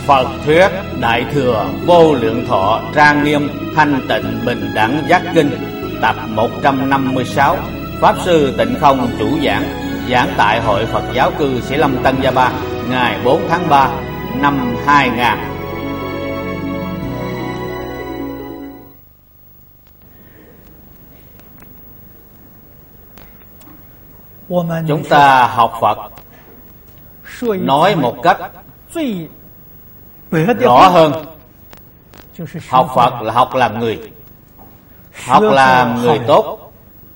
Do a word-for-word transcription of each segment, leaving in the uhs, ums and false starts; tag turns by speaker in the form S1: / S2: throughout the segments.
S1: Phật thuyết Đại Thừa Vô Lượng Thọ Trang Nghiêm Thanh Tịnh Bình Đẳng Giác Kinh tập một trăm năm mươi sáu. Pháp sư Tịnh Không chủ giảng, giảng tại Hội Phật giáo cư Sĩ Lâm Tân Gia Ba, ngày bốn tháng ba năm hai nghìn. Chúng ta học Phật nói một cách rõ hơn. Học Phật là học làm người, học làm người tốt,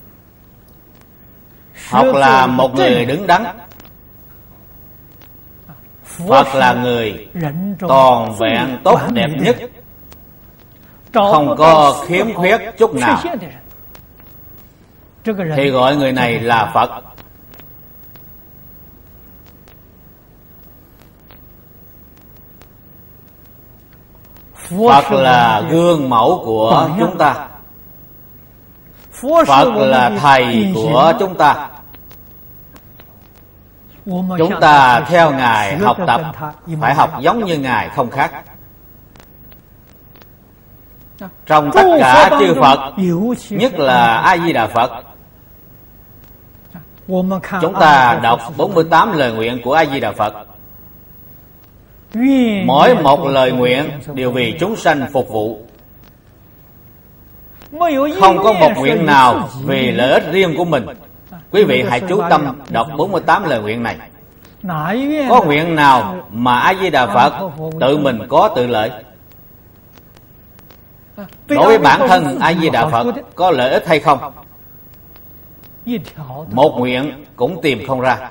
S1: học làm một người đứng đắn. Phật là người toàn vẹn tốt đẹp nhất, không có khiếm khuyết chút nào, thì gọi người này là Phật. Phật là gương mẫu của chúng ta, Phật là thầy của chúng ta. Chúng ta theo Ngài học tập, phải học giống như Ngài không khác. Trong tất cả chư Phật, nhất là A Di Đà Phật, chúng ta đọc bốn mươi tám lời nguyện của A Di Đà Phật. Mỗi một lời nguyện đều vì chúng sanh phục vụ, không có một nguyện nào vì lợi ích riêng của mình. Quý vị hãy chú tâm đọc bốn mươi tám lời nguyện này. Có nguyện nào mà A Di Đà Phật tự mình có tự lợi? Đối với bản thân A Di Đà Phật có lợi ích hay không? Một nguyện cũng tìm không ra.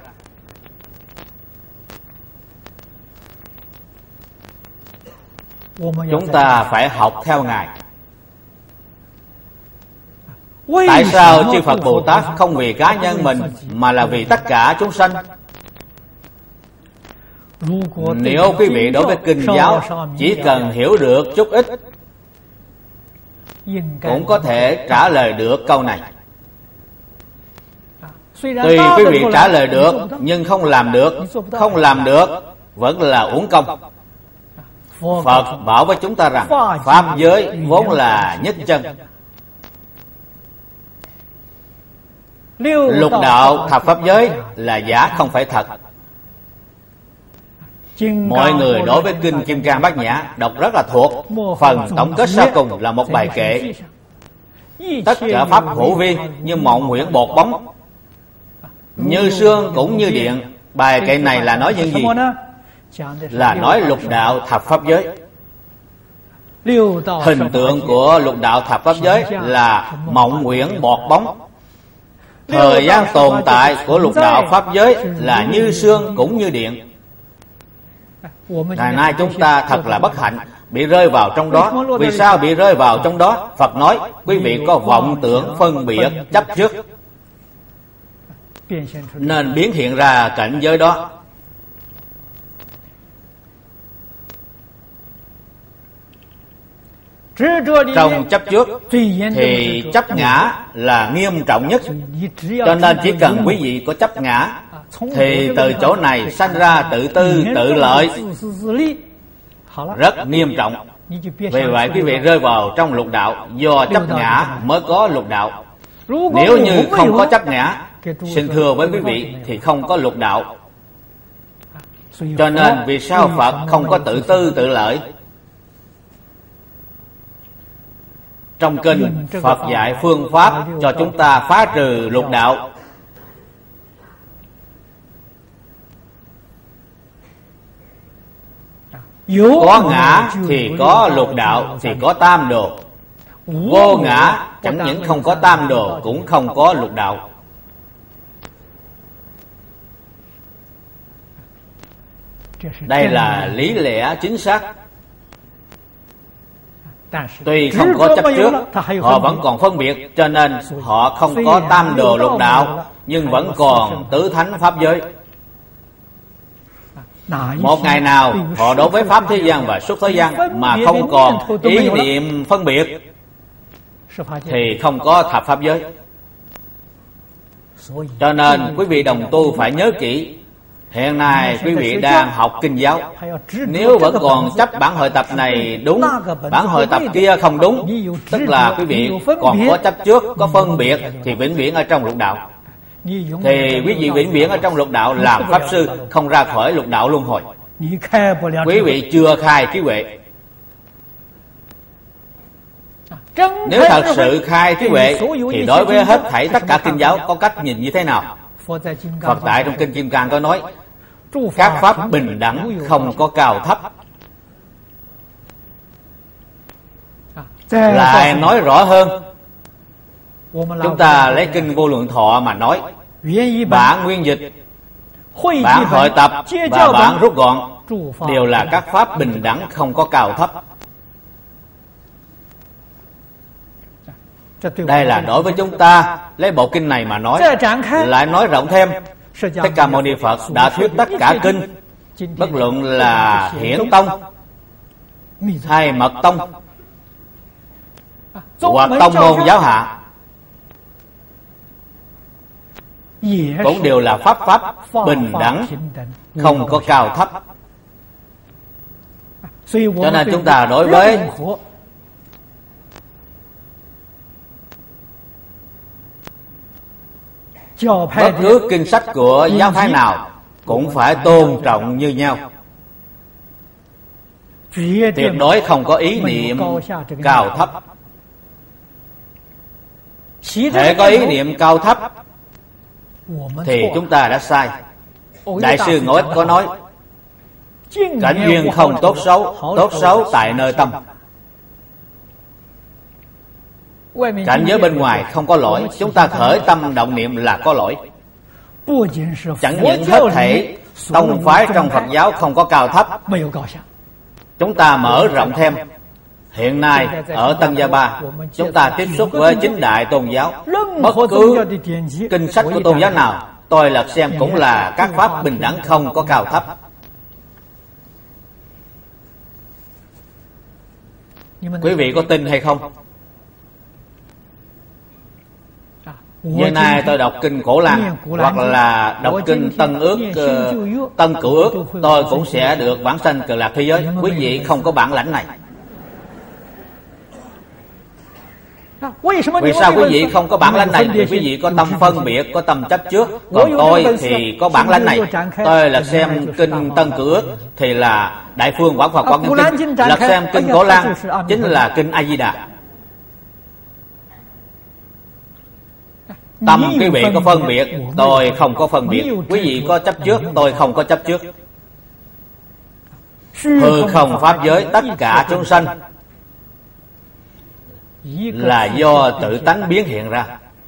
S1: Chúng ta phải học theo Ngài. Tại sao chư Phật Bồ Tát không vì cá nhân mình mà là vì tất cả chúng sanh? Nếu quý vị đối với kinh giáo chỉ cần hiểu được chút ít, cũng có thể trả lời được câu này. Tuy quý vị trả lời được nhưng không làm được, không làm được vẫn là uổng công. Phật bảo với chúng ta rằng pháp giới vốn là nhất chân. Lục đạo thập pháp giới là giả, không phải thật. Mọi người đối với kinh Kim Cang Bát Nhã đọc rất là thuộc. Phần tổng kết sau cùng là một bài kệ: tất cả pháp hữu vi như mộng huyễn bột bóng, như sương cũng như điện. Bài kệ này là nói những gì? Là nói lục đạo thập pháp giới. Hình tượng của lục đạo thập pháp giới là mộng huyễn bọt bóng. Thời gian tồn tại của lục đạo pháp giới là như sương cũng như điện. Ngày nay chúng ta thật là bất hạnh, bị rơi vào trong đó. Vì sao bị rơi vào trong đó? Phật nói quý vị có vọng tưởng phân biệt chấp trước, nên biến hiện ra cảnh giới đó. Trong chấp trước thì chấp ngã là nghiêm trọng nhất. Cho nên chỉ cần quý vị có chấp ngã thì từ chỗ này sanh ra tự tư tự lợi, rất nghiêm trọng. Vì vậy quý vị rơi vào trong lục đạo. Do chấp ngã mới có lục đạo. Nếu như không có chấp ngã, xin thưa với quý vị, thì không có lục đạo. Cho nên vì sao Phật không có tự tư tự lợi? Trong kinh Phật dạy phương pháp cho chúng ta phá trừ lục đạo. Có ngã thì có lục đạo, thì có tam đồ. Vô ngã chẳng những không có tam đồ, cũng không có lục đạo. Đây là lý lẽ chính xác. Tuy không có chấp trước, họ vẫn còn phân biệt, cho nên họ không có tam đồ lục đạo, nhưng vẫn còn tứ thánh pháp giới. Một ngày nào họ đối với pháp thế gian và xuất thế gian mà không còn ý niệm phân biệt, thì không có thập pháp giới. Cho nên quý vị đồng tu phải nhớ kỹ, Hiện nay quý vị đang học kinh giáo, nếu vẫn còn chấp bản hội tập này đúng, bản hội tập kia không đúng, tức là quý vị còn có chấp trước, có phân biệt, thì vĩnh viễn ở trong lục đạo. Thì quý vị vĩnh viễn ở trong lục đạo làm pháp sư, không ra khỏi lục đạo luân hồi. Quý vị chưa khai trí huệ. Nếu thật sự khai trí huệ thì đối với hết thảy tất cả kinh giáo có cách nhìn như thế nào? Phật tại trong kinh Kim Cang có nói, các pháp bình đẳng, không có cao thấp. Lại nói rõ hơn, chúng ta lấy kinh Vô Lượng Thọ mà nói, bản nguyên dịch, bản hội tập và bản rút gọn đều là các pháp bình đẳng, không có cao thấp. Đây là đối với chúng ta lấy bộ kinh này mà nói. Lại nói rộng thêm, Thích Ca Mâu Ni Phật đã thuyết tất cả kinh, bất luận là Hiển Tông hay Mật Tông hoặc tông môn giáo hạ, cũng đều là pháp pháp bình đẳng, không có cao thấp. Cho nên chúng ta đối với bất cứ kinh sách của giáo phái nào cũng phải tôn trọng như nhau. Tuyệt đối không có ý niệm cao thấp. Hễ có ý niệm cao thấp thì chúng ta đã sai. Đại sư Ngộ Ích có nói, cảnh duyên không tốt xấu, tốt xấu tại nơi tâm. Cảnh giới bên ngoài không có lỗi, chúng ta khởi tâm động niệm là có lỗi. Chẳng những hết thảy tông phái trong Phật giáo không có cao thấp, chúng ta mở rộng thêm. Hiện nay ở Tân Gia Ba, chúng ta tiếp xúc với chính đại tôn giáo. Bất cứ kinh sách của tôn giáo nào tôi lật xem cũng là các pháp bình đẳng, không có cao thấp. Quý vị có tin hay không? Như nay tôi đọc kinh Cổ Lan hoặc là đọc kinh Tân Ước, uh, Tân Cửu Ước, tôi cũng sẽ được vãng sanh Cực Lạc thế giới. Quý vị không có bản lãnh này. Vì sao quý vị không có bản lãnh này? Vì quý vị có tâm phân biệt, có tâm chấp trước. Còn tôi thì có bản lãnh này. Tôi là xem kinh Tân Cửu Ước thì là Đại Phương Quảng Phật Quảng Nghiêm Kinh, là xem kinh Cổ Lan chính là kinh A Di Đà. Tâm quý vị có phân biệt, tôi không có phân biệt. Quý vị có chấp trước, tôi không có chấp trước. Hư không pháp giới tất cả chúng sanh là do tự tánh biến hiện ra.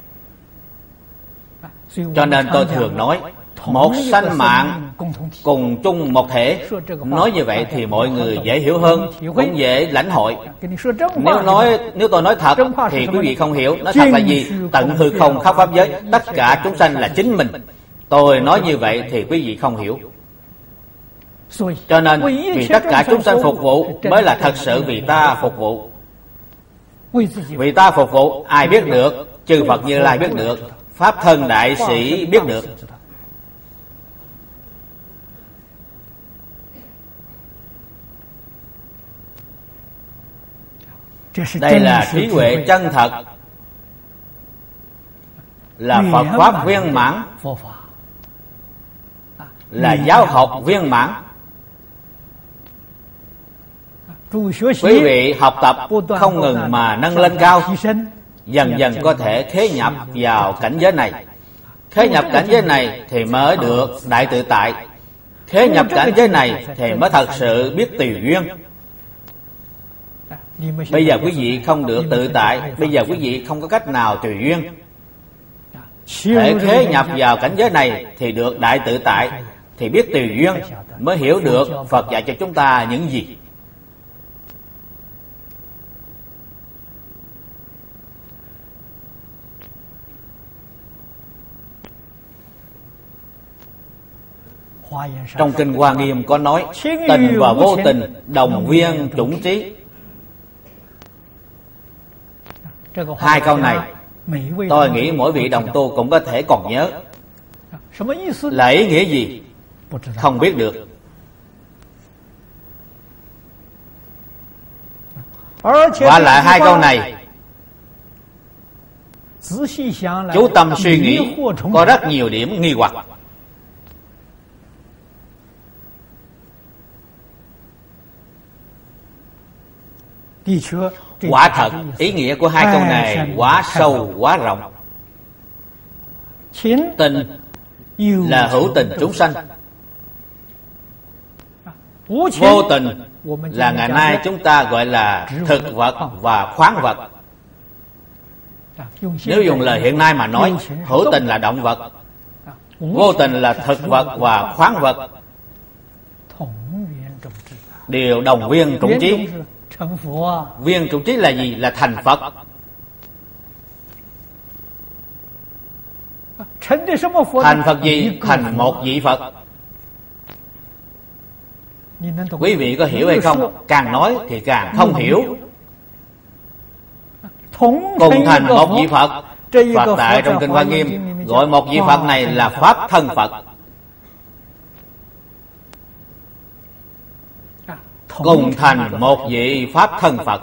S1: Cho nên tôi thường nói, một sanh mạng cùng chung một thể. Nói như vậy thì mọi người dễ hiểu hơn, cũng dễ lãnh hội. Nếu nói nếu tôi nói thật thì quý vị không hiểu. Nói thật là gì? Tận hư không khắp pháp giới, tất cả chúng sanh là chính mình. Tôi nói như vậy thì quý vị không hiểu. Cho nên vì tất cả chúng sanh phục vụ mới là thật sự vì ta phục vụ. Vì ta phục vụ ai biết được? Chư Phật Như Lai biết được, Pháp Thân Đại Sĩ biết được. Đây là trí huệ chân thật, là Phật Pháp viên mãn, là giáo học viên mãn. Quý vị học tập không ngừng mà nâng lên cao, dần dần có thể khế nhập vào cảnh giới này. Khế nhập cảnh giới này thì mới được đại tự tại. Khế nhập cảnh giới này thì mới thật sự biết tùy duyên. Bây giờ quý vị không được tự tại, bây giờ quý vị không có cách nào tùy duyên. Để khế nhập vào cảnh giới này thì được đại tự tại, thì biết tùy duyên, mới hiểu được Phật dạy cho chúng ta những gì. Trong kinh Hoa Nghiêm có nói, tình và vô tình đồng viên chủng trí. Hai câu này tôi nghĩ mỗi vị đồng tu cũng có thể còn nhớ. Là ý nghĩa gì? không biết được. Và lại hai câu này, chú tâm suy nghĩ, có rất nhiều điểm nghi hoặc. Quả thật, ý nghĩa của hai câu này quá sâu, quá rộng. Tình là hữu tình chúng sanh, vô tình là ngày nay chúng ta gọi là thực vật và khoáng vật. Nếu dùng lời hiện nay mà nói, hữu tình là động vật, vô tình là thực vật và khoáng vật, đều đồng viên chủng trí. Viên chủng trí là gì? Là thành Phật. Thành Phật gì? Thành một vị Phật. Quý vị có hiểu hay không? Càng nói thì càng không hiểu. Cùng thành một vị Phật. Phật tại trong Kinh Hoa Nghiêm gọi một vị Phật này là Pháp thân Phật. Cùng thành một vị Pháp thân Phật.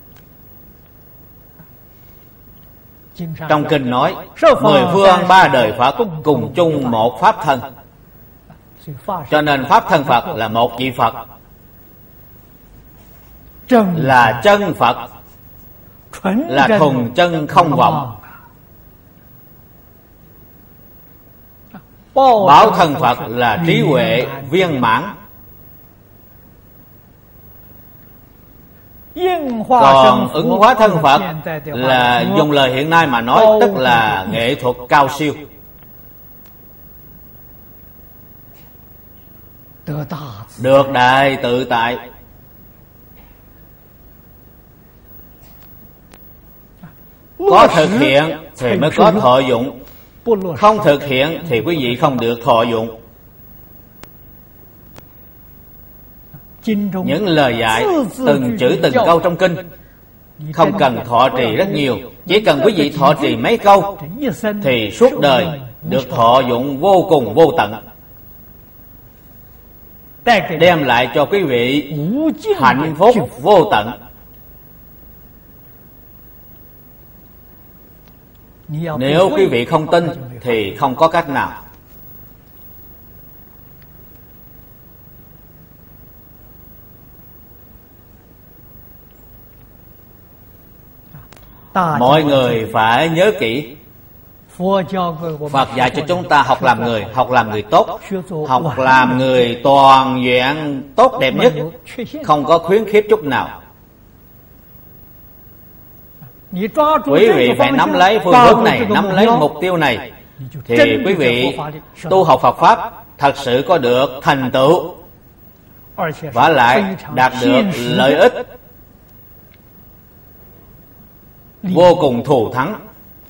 S1: Trong Kinh nói mười phương ba đời Phật cùng chung một Pháp thân. Cho nên Pháp thân Phật là một vị Phật, là chân Phật, là thuần chân không vọng. Bảo thân Phật là trí huệ viên mãn. Còn ứng hóa thân Phật là dùng lời hiện nay mà nói, tức là nghệ thuật cao siêu, được đại tự tại. Có thực hiện thì mới có thọ dụng, không thực hiện thì quý vị không được thọ dụng. Những lời dạy từng chữ từng câu trong kinh không cần thọ trì rất nhiều, chỉ cần quý vị thọ trì mấy câu thì suốt đời được thọ dụng vô cùng vô tận, đem lại cho quý vị hạnh phúc vô tận. Nếu quý vị không tin thì không có cách nào. Mọi người phải nhớ kỹ, Phật dạy cho chúng ta học làm người, học làm người tốt, học làm người toàn vẹn tốt đẹp nhất, không có khuyến khuyết chút nào. Quý vị phải nắm lấy phương hướng này, nắm lấy mục tiêu này, thì quý vị tu học Phật Pháp thật sự có được thành tựu, và lại đạt được lợi ích vô cùng thù thắng.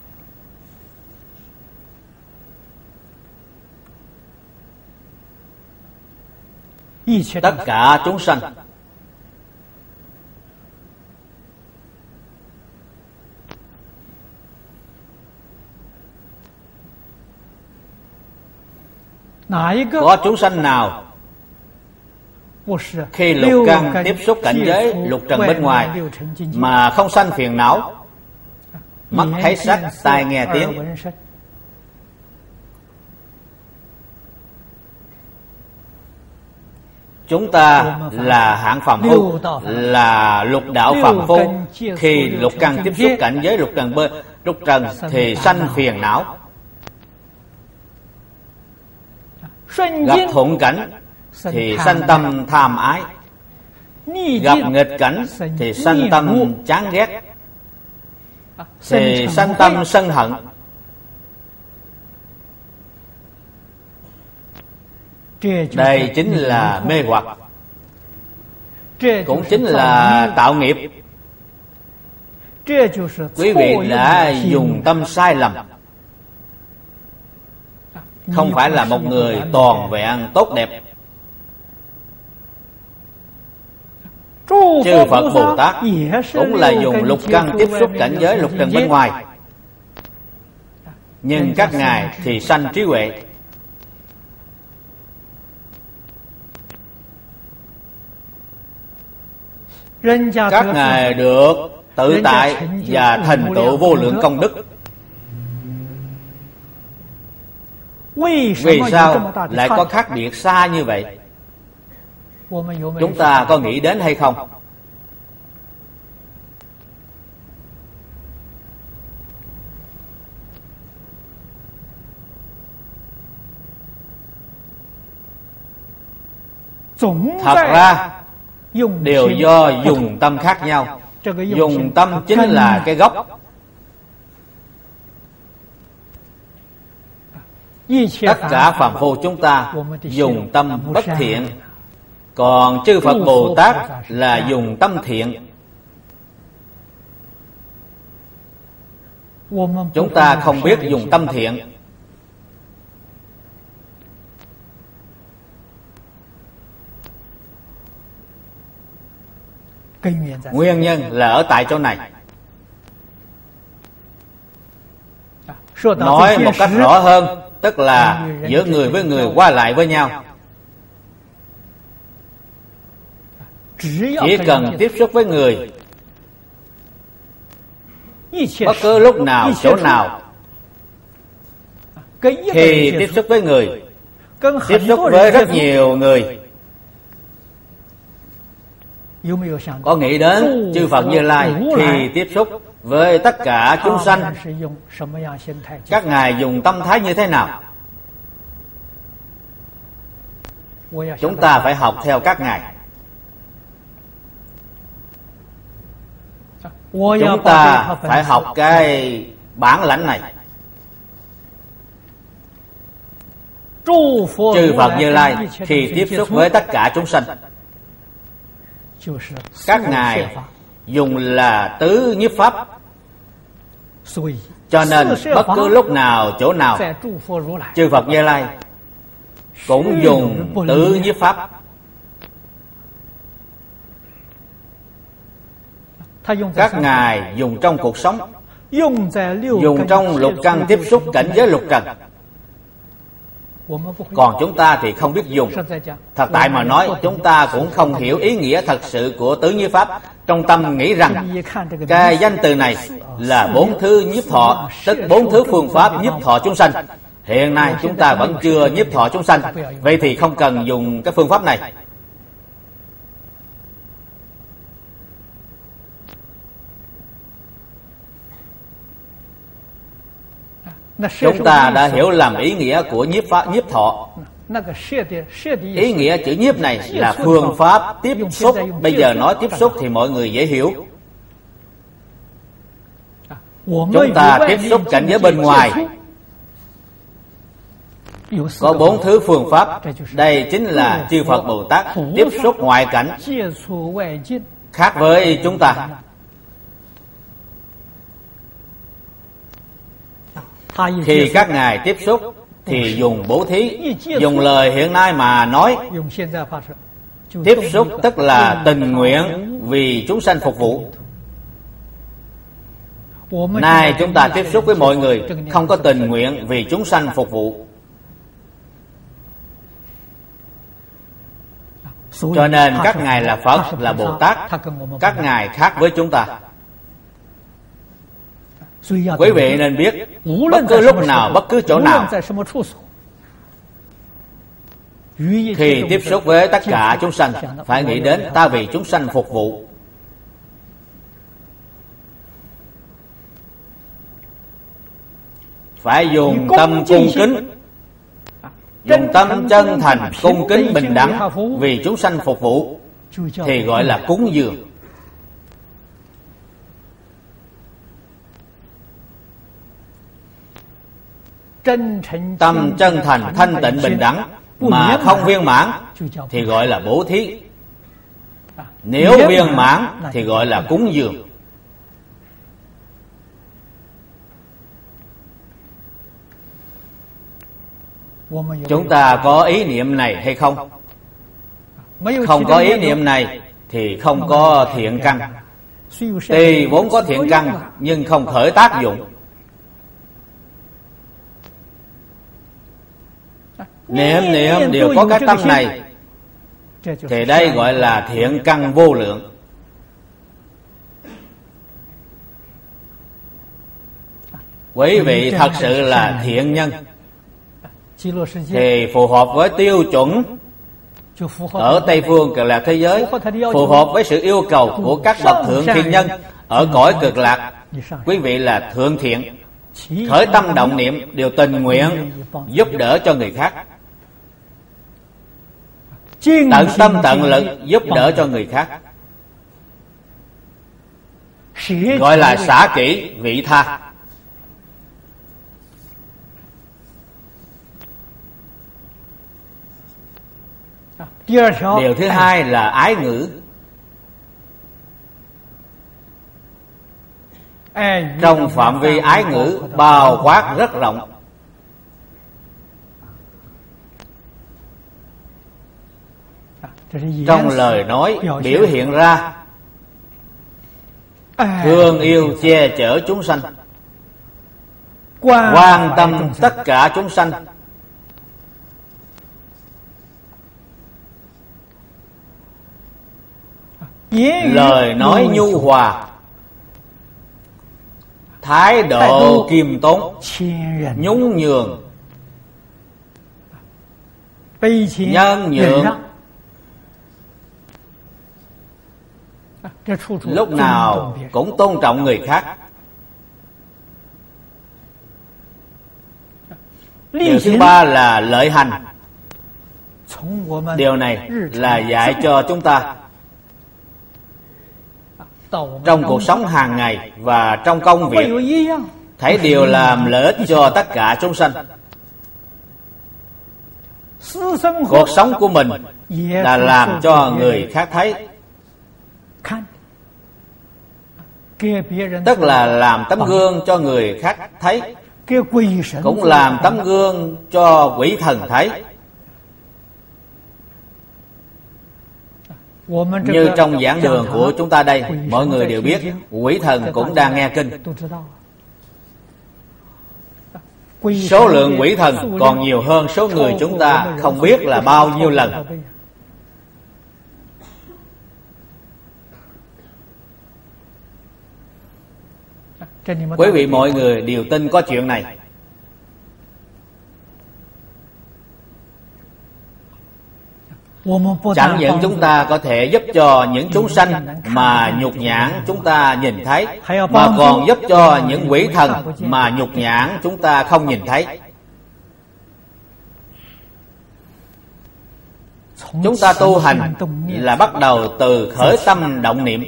S1: Tất cả chúng sanh có chúng sanh nào khi lục căn tiếp xúc cảnh giới lục trần bên ngoài mà không sanh phiền não? Mắt thấy sắc, tai nghe tiếng, chúng ta là hạng phàm phu, là lục đạo phàm phu. Khi lục căn tiếp xúc cảnh giới lục trần bên lục trần thì sanh phiền não. Gặp thuận cảnh thì sanh tâm tham ái, gặp nghịch cảnh thì sanh tâm chán ghét, thì sanh tâm sân hận. Đây chính là mê hoặc, cũng chính là tạo nghiệp. Quý vị đã dùng tâm sai lầm, không phải là một người toàn vẹn tốt đẹp. Chư Phật Bồ Tát cũng là dùng lục căn tiếp xúc cảnh giới lục trần bên ngoài, nhưng các ngài thì sanh trí huệ. Các ngài được tự tại và thành tựu vô lượng công đức. Vì sao lại có khác biệt xa như vậy? Chúng ta có nghĩ đến hay không? Thật ra đều do dùng tâm khác nhau. Dùng tâm chính là cái gốc. Tất cả phàm phu chúng ta dùng tâm bất thiện, còn chư Phật Bồ Tát là dùng tâm thiện. Chúng ta không biết dùng tâm thiện. Nguyên nhân là ở tại chỗ này. Nói một cách rõ hơn, tức là giữa người với người qua lại với nhau, chỉ cần tiếp xúc với người, bất cứ lúc nào, chỗ nào, thì tiếp xúc với người, tiếp xúc với rất nhiều người. Có nghĩ đến chư Phật Như Lai khi tiếp xúc với tất cả chúng sanh, các ngài dùng tâm thái như thế nào? Chúng ta phải học theo các ngài. Chúng ta phải học cái bản lãnh này. Chư Phật Như Lai khi tiếp xúc với tất cả chúng sanh, các ngài dùng là tứ nhiếp pháp. Cho nên bất cứ lúc nào, chỗ nào, chư Phật Như Lai cũng dùng tứ nhiếp pháp. Các ngài dùng trong cuộc sống, dùng trong lục căn tiếp xúc cảnh giới lục trần. Còn chúng ta thì không biết dùng. Thật tại mà nói, chúng ta cũng không hiểu ý nghĩa thật sự của tứ nhiếp pháp. Trong tâm nghĩ rằng cái danh từ này là bốn thứ nhiếp thọ, tức bốn thứ phương pháp nhiếp thọ chúng sanh. Hiện nay chúng ta vẫn chưa nhiếp thọ chúng sanh, vậy thì không cần dùng cái phương pháp này. Chúng ta đã hiểu lầm ý nghĩa của nhiếp pháp, nhiếp thọ. Ý nghĩa chữ nhiếp này là phương pháp tiếp xúc. Bây giờ nói tiếp xúc thì mọi người dễ hiểu. Chúng ta tiếp xúc cảnh giới bên ngoài, có bốn thứ phương pháp. Đây chính là chư Phật Bồ Tát tiếp xúc ngoại cảnh, khác với chúng ta. Khi các ngài tiếp xúc thì dùng bố thí. Dùng lời hiện nay mà nói, tiếp xúc tức là tình nguyện vì chúng sanh phục vụ. Nay chúng ta tiếp xúc với mọi người không có tình nguyện vì chúng sanh phục vụ. Cho nên các ngài là Phật, là Bồ Tát, các ngài khác với chúng ta. Quý vị nên biết, bất cứ lúc nào, bất cứ chỗ nào, khi tiếp xúc với tất cả chúng sanh, phải nghĩ đến ta vì chúng sanh phục vụ. Phải dùng tâm cung kính, dùng tâm chân thành, cung kính bình đẳng vì chúng sanh phục vụ, thì gọi là cúng dường. Tâm chân thành, thanh tịnh, bình đẳng mà không viên mãn thì gọi là bố thí. Nếu viên mãn thì gọi là cúng dường. Chúng ta có ý niệm này hay không? Không có ý niệm này thì không có thiện căn. Tuy vốn có thiện căn nhưng không khởi tác dụng. Niệm niệm đều có cái tâm này thì đây gọi là thiện căn vô lượng. quý vị thật sự là thiện nhân thì phù hợp với tiêu chuẩn ở Tây Phương Cực Lạc thế giới, phù hợp với sự yêu cầu của các bậc thượng thiên nhân ở cõi Cực Lạc. Quý vị là thượng thiện, khởi tâm động niệm đều tình nguyện giúp đỡ cho người khác, tận tâm tận lực giúp đỡ cho người khác, gọi là xả kỷ vị tha. Điều thứ hai là ái ngữ. Trong phạm vi ái ngữ bao quát rất rộng. Trong lời nói biểu hiện ra thương yêu che chở chúng sanh, quan tâm tất cả chúng sanh, lời nói nhu hòa, thái độ kiêm tốn, nhún nhường, nhân nhượng, lúc nào cũng tôn trọng người khác. Điều thứ ba là lợi hành. Điều này là dạy cho chúng ta trong cuộc sống hàng ngày và trong công việc thấy điều làm lợi ích cho tất cả chúng sanh. Cuộc sống của mình là làm cho người khác thấy, tức là làm tấm gương cho người khác thấy, cũng làm tấm gương cho quỷ thần thấy. Như trong giảng đường của chúng ta đây, mọi người đều biết quỷ thần cũng đang nghe kinh. Số lượng quỷ thần còn nhiều hơn số người chúng ta không biết là bao nhiêu lần. Quý vị mọi người đều tin có chuyện này. Chẳng những chúng ta có thể giúp cho những chúng sanh mà nhục nhãn chúng ta nhìn thấy, mà còn giúp cho những quỷ thần mà nhục nhãn chúng ta không nhìn thấy. Chúng ta tu hành là bắt đầu từ khởi tâm động niệm.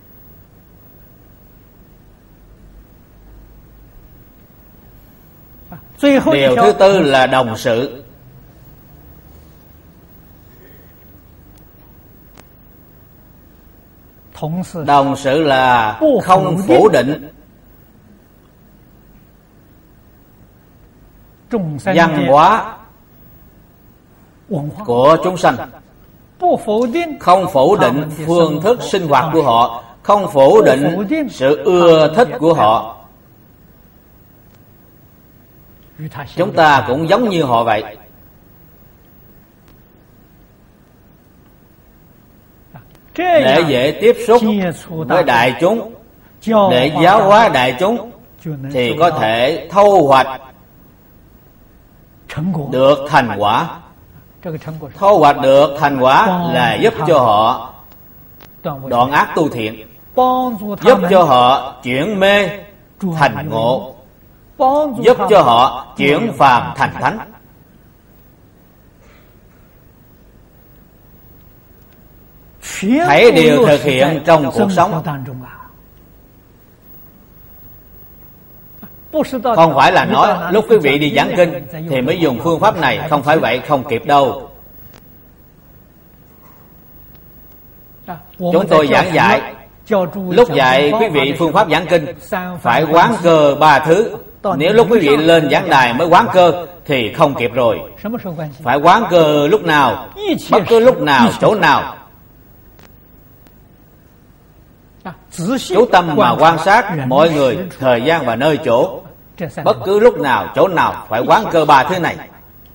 S1: Điều thứ tư là đồng sự. Đồng sự là không phủ định văn hóa của chúng sanh, không phủ định phương thức sinh hoạt của họ, không phủ định sự ưa thích của họ. Chúng ta cũng giống như họ vậy. Để dễ tiếp xúc với đại chúng, để giáo hóa đại chúng, thì có thể thâu hoạch được thành quả. Thâu hoạch được thành quả là giúp cho họ đoạn ác tu thiện, giúp cho họ chuyển mê thành ngộ, giúp cho họ chuyển phàm thành thánh. Hãy đều thực hiện trong cuộc sống. Không phải là nói lúc quý vị đi giảng kinh thì mới dùng phương pháp này. Không phải vậy, không kịp đâu. Chúng tôi giảng dạy, lúc dạy quý vị phương pháp giảng kinh phải quán cơ ba thứ. Nếu lúc quý vị lên giảng đài mới quán cơ thì không kịp rồi. Phải quán cơ lúc nào, bất cứ lúc nào, chỗ nào. Chú tâm mà quan sát mọi người, thời gian và nơi chỗ. Bất cứ lúc nào, chỗ nào phải quán cơ ba thứ này.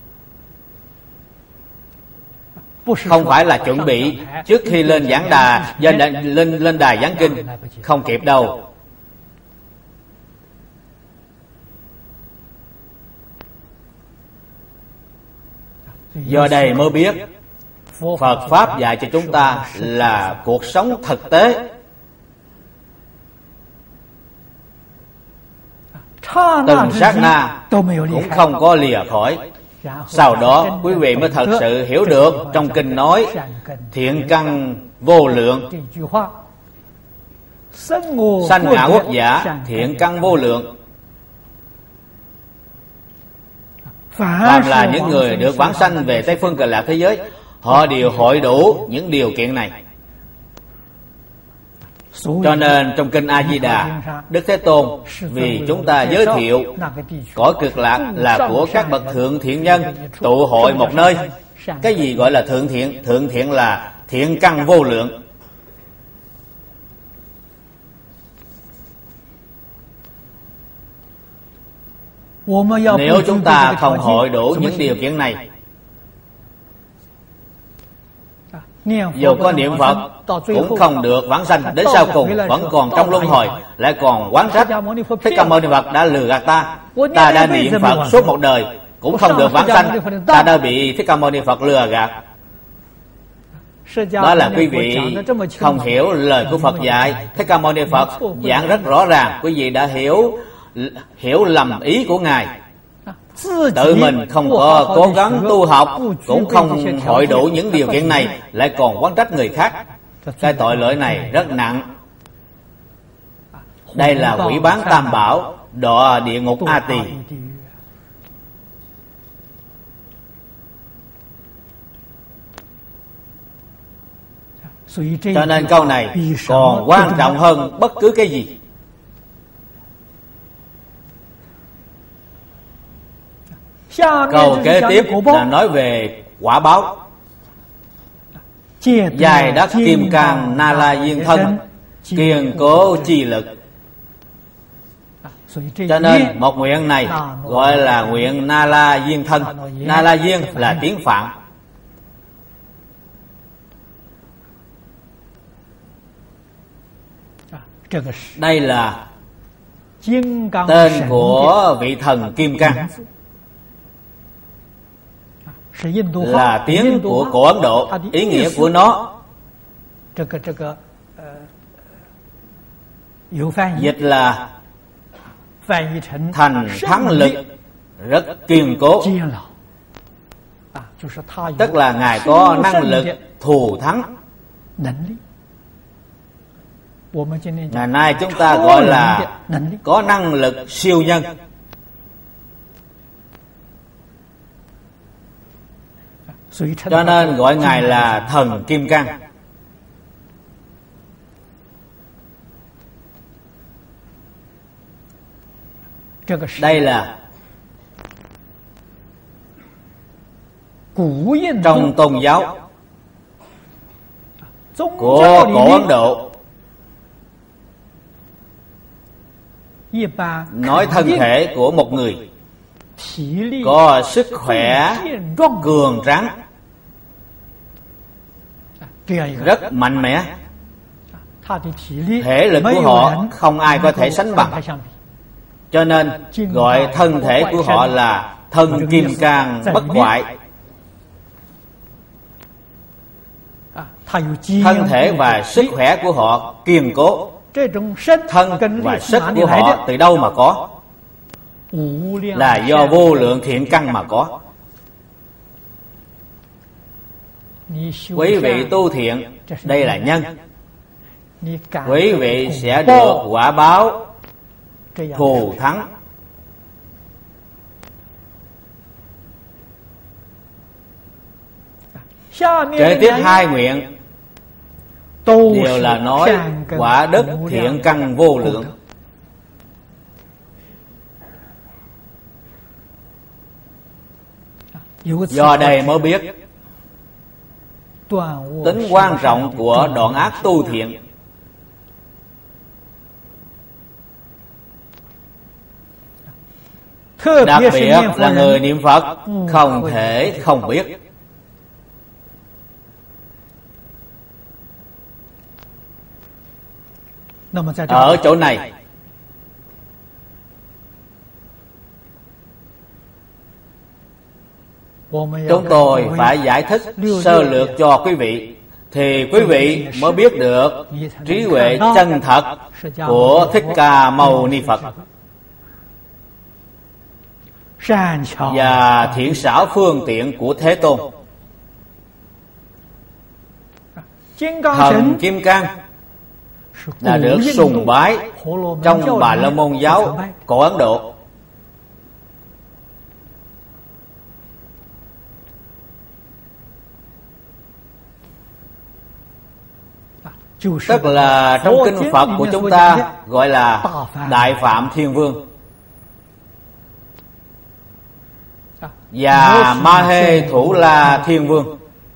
S1: Không phải là chuẩn bị trước khi lên giảng đà, lên lên đài giảng kinh, không kịp đâu. Do đây mới biết Phật Pháp dạy cho chúng ta là cuộc sống thực tế. Từng sát na cũng không có lìa khỏi. Sau đó quý vị mới thật sự hiểu được trong kinh nói thiện căn vô lượng, sanh ngã quốc giả thiện căn vô lượng. Phàm là những người được vãng sanh về Tây Phương Cực Lạc thế giới, họ đều hội đủ những điều kiện này. Cho nên trong kinh A Di Đà, Đức Thế Tôn vì chúng ta giới thiệu cõi Cực Lạc là của các bậc thượng thiện nhân tụ hội một nơi. Cái gì gọi là thượng thiện? Thượng thiện là thiện căn vô lượng. Nếu chúng ta không hội đủ những điều kiện này, dù có niệm Phật cũng không được vãng sanh, đến sau cùng vẫn còn trong luân hồi, lại còn oán trách Thích Ca Mâu Ni Phật đã lừa gạt ta. Ta đã niệm Phật suốt một đời cũng không được vãng sanh, ta đã bị Thích Ca Mâu Ni Phật lừa gạt. Đó là quý vị không hiểu lời của Phật dạy. Thích Ca Mâu Ni Phật giảng rất rõ ràng, quý vị đã hiểu hiểu lầm ý của Ngài. Tự mình không có cố gắng tu học, cũng không hội đủ những điều kiện này, lại còn oán trách người khác. Cái tội lỗi này rất nặng. Đây là quỷ bán tam bảo, đọa địa ngục A Tỳ. Cho nên câu này còn quan trọng hơn bất cứ cái gì. Câu kế tiếp là nói về quả báo. Dài đất kim cang na la diên thân, kiên cố chi lực. Cho nên một nguyện này gọi là nguyện na la diên thân. Na la diên là tiếng Phạn. Đây là tên của vị thần Kim Cang, là tiếng của cổ Ấn Độ. Ý nghĩa của nó dịch là thành thắng lực rất kiên cố, tức là Ngài có năng lực thù thắng. Ngày nay chúng ta gọi là có năng lực siêu nhân. Cho nên gọi Ngài là thần Kim Cang. Đây là trong tôn giáo của cổ Ấn Độ, nói thân thể của một người có sức khỏe cường tráng, rất mạnh mẽ. Thể lực của họ không ai có thể sánh bằng. Cho nên gọi thân thể của họ là thân Kim Cang bất hoại. Thân thể và sức khỏe của họ kiên cố. Thân và sức của họ từ đâu mà có? Là do vô lượng thiện căn mà có. Quý vị tu thiện, đây là nhân. Quý vị sẽ được quả báo thù thắng. Kế tiếp hai nguyện đều là nói quả đất thiện căn vô lượng. Do đây mới biết tính quan trọng của đoạn ác tu thiện. Đặc biệt là người niệm Phật không thể không biết. Ở chỗ này Chúng tôi phải giải thích sơ lược cho quý vị, thì quý vị mới biết được trí huệ chân thật của Thích Ca Mâu Ni Phật và thiện xảo phương tiện của Thế Tôn. Thần Kim Cang đã được sùng bái trong Bà La Môn giáo cổ Ấn Độ. Tức là trong kinh Phật của chúng ta gọi là Đại Phạm Thiên Vương và Ma Hê Thủ La Thiên Vương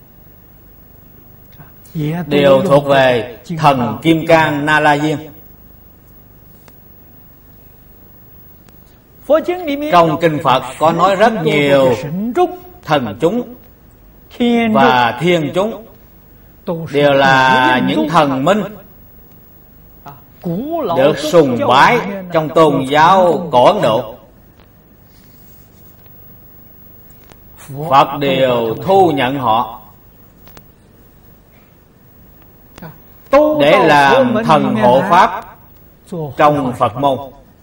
S1: đều thuộc về thần Kim Cang Na La Diên. Trong kinh Phật có nói rất nhiều thần chúng và thiên chúng đều là những thần minh được sùng bái trong tôn giáo cổ Ấn Độ. Phật đều thu nhận họ để làm thần hộ pháp trong Phật môn.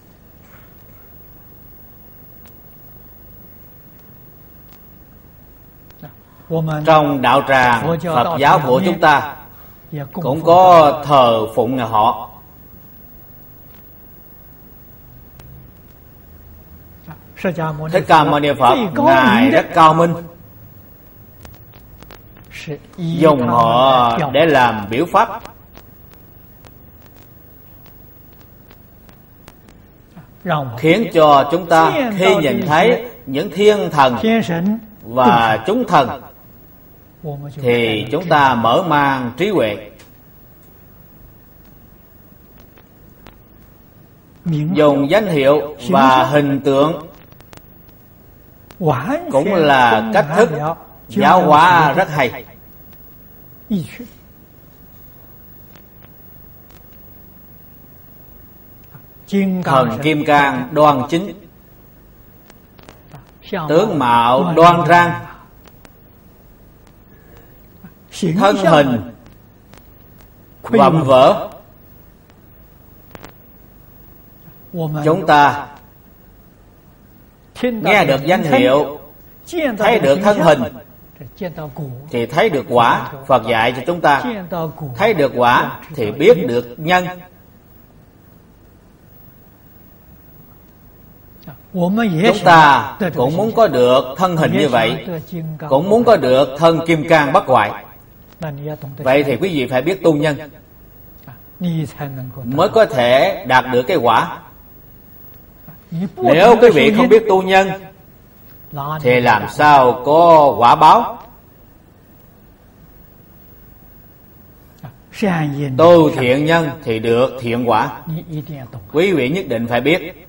S1: Trong đạo tràng Phật giáo của chúng ta cũng có thờ phụng họ. Thích Ca Mâu Ni Phật Ngài rất cao minh, dùng họ để làm biểu pháp, khiến cho chúng ta khi nhìn thấy những thiên thần và chúng thần thì chúng ta mở mang trí huệ. Dùng danh hiệu và hình tượng cũng là cách thức giáo hóa rất hay. Thần Kim Cang đoan chính, tướng mạo đoan trang, thân hình vạm vỡ. Chúng ta nghe được danh hiệu, thấy được thân hình thì thấy được quả. Phật dạy cho chúng ta thấy được quả thì biết được nhân. Chúng ta cũng muốn có được thân hình như vậy, cũng muốn có được thân Kim Cang bất hoại. Vậy thì quý vị phải biết tu nhân mới có thể đạt được cái quả. Nếu quý vị không biết tu nhân thì làm sao có quả báo? Tu thiện nhân thì được thiện quả. Quý vị nhất định phải biết.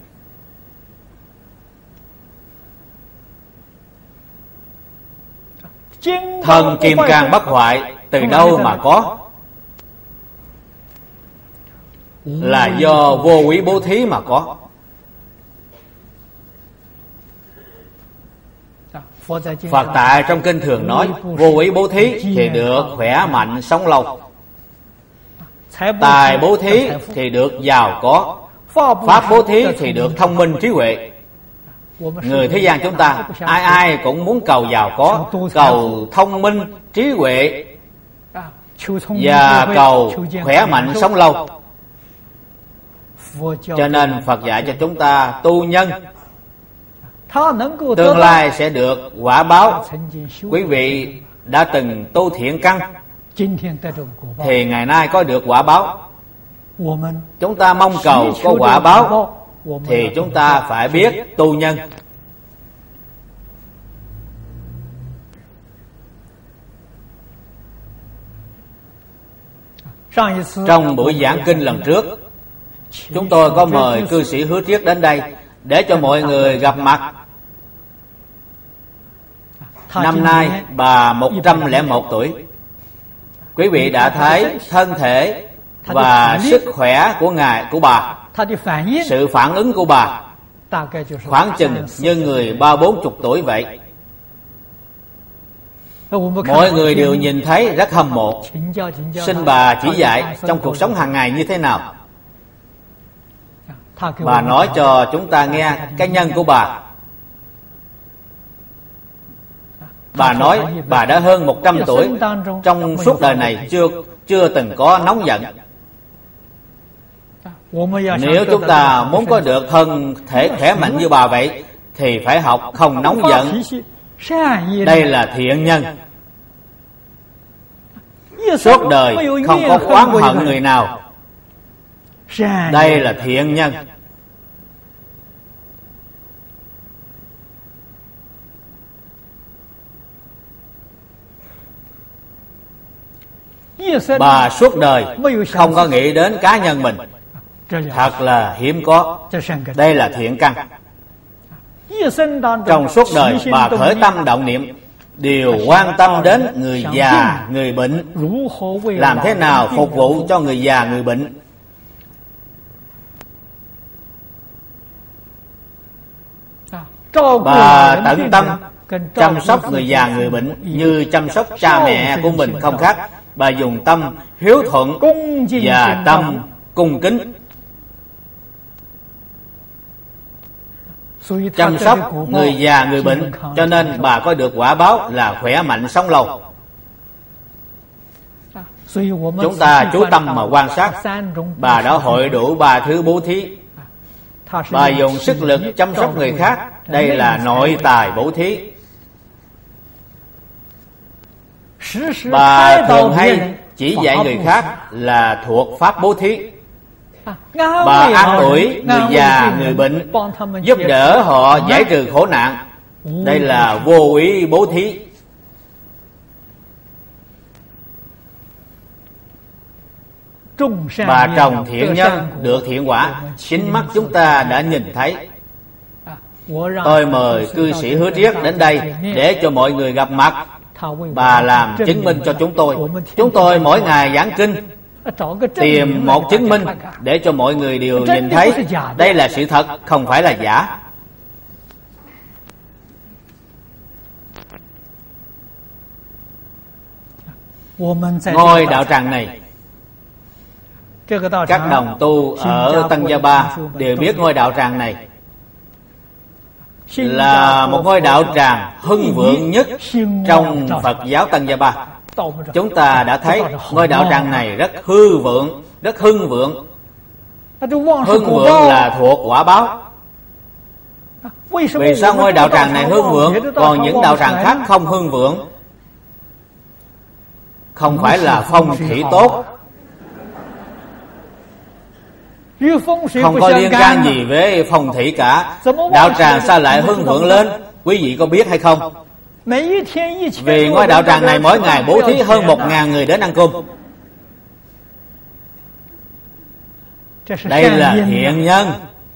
S1: Thần Kim Cang bất hoại từ đâu mà có? Là do vô quý bố thí mà có. Phật tại trong kinh thường nói vô quý bố thí thì được khỏe mạnh sống lâu, tài bố thí thì được giàu có, pháp bố thí thì được thông minh trí huệ. Người thế gian chúng ta ai ai cũng muốn cầu giàu có, cầu thông minh trí huệ và cầu khỏe mạnh sống lâu. Cho nên Phật dạy cho chúng ta tu nhân tương lai sẽ được quả báo. Quý vị đã từng tu thiện căn thì ngày nay có được quả báo. Chúng ta mong cầu có quả báo thì chúng ta phải biết tu nhân. Trong buổi giảng kinh lần trước, chúng tôi có mời cư sĩ Hứa Triết đến đây để cho mọi người gặp mặt. Năm nay bà một trăm lẻ một tuổi. Quý vị đã thấy thân thể và sức khỏe của ngài của bà, sự phản ứng của bà khoảng chừng như người ba bốn chục tuổi vậy. Mọi người đều nhìn thấy rất hâm mộ. Xin bà chỉ dạy trong cuộc sống hàng ngày như thế nào. Bà nói cho chúng ta nghe cái nhân của bà. Bà nói bà đã hơn một trăm tuổi, trong suốt đời này chưa chưa từng có nóng giận. Nếu chúng ta muốn có được thân thể khỏe mạnh như bà vậy thì phải học không nóng giận. Đây là thiện nhân. Suốt đời không có oán hận người nào. Đây là thiện nhân. Bà suốt đời không có nghĩ đến cá nhân mình. Thật là hiếm có. Đây là thiện căn. Trong suốt đời bà khởi tâm động niệm đều quan tâm đến người già, người bệnh. Làm thế nào phục vụ cho người già, người bệnh. Bà tận tâm chăm sóc người già, người bệnh như chăm sóc cha mẹ của mình không khác. Bà dùng tâm hiếu thuận và tâm cung kính chăm sóc người già, người bệnh, cho nên bà có được quả báo là khỏe mạnh sống lâu. Chúng ta chú tâm mà quan sát, bà đã hội đủ ba thứ bố thí. Bà dùng sức lực chăm sóc người khác, đây là nội tài bố thí. Bà thường hay chỉ dạy người khác là thuộc pháp bố thí. Bà an ủi người già, người bệnh, giúp đỡ họ giải trừ khổ nạn, đây là vô ý bố thí. Bà trồng thiện nhân được thiện quả, chính mắt chúng ta đã nhìn thấy. Tôi mời cư sĩ Hứa Triết đến đây để cho mọi người gặp mặt. Bà làm chứng minh cho chúng tôi. Chúng tôi mỗi ngày giảng kinh, tìm một chứng minh để cho mọi người đều nhìn thấy đây là sự thật, không phải là giả. Ngôi đạo tràng này, các đồng tu ở Tăng Gia Ba đều biết ngôi đạo tràng này là một ngôi đạo tràng hưng vượng nhất trong Phật giáo Tăng Gia Ba. Chúng ta đã thấy ngôi đạo tràng này rất hư vượng, rất hưng vượng. Hưng vượng là thuộc quả báo. Vì sao ngôi đạo tràng này hưng vượng, còn những đạo tràng khác không hưng vượng? Không phải là phong thủy tốt, không có liên can gì với phong thủy cả. Đạo tràng sao lại hưng vượng lên? Quý vị có biết hay không? Vì ngôi đạo tràng này mỗi ngày bố thí hơn một ngàn người đến ăn cơm. Đây là thiện nhân.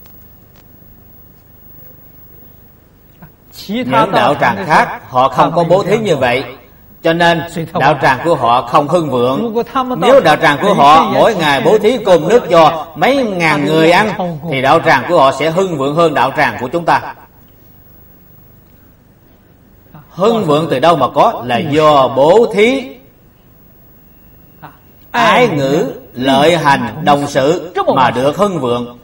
S1: Những đạo tràng khác họ không có bố thí như vậy, cho nên đạo tràng của họ không hưng vượng. Nếu đạo tràng của họ mỗi ngày bố thí cơm nước cho mấy ngàn người ăn thì đạo tràng của họ sẽ hưng vượng hơn đạo tràng của chúng ta. Hưng vượng từ đâu mà có? Là do bố thí, ái ngữ, lợi hành, đồng sự mà được hưng vượng.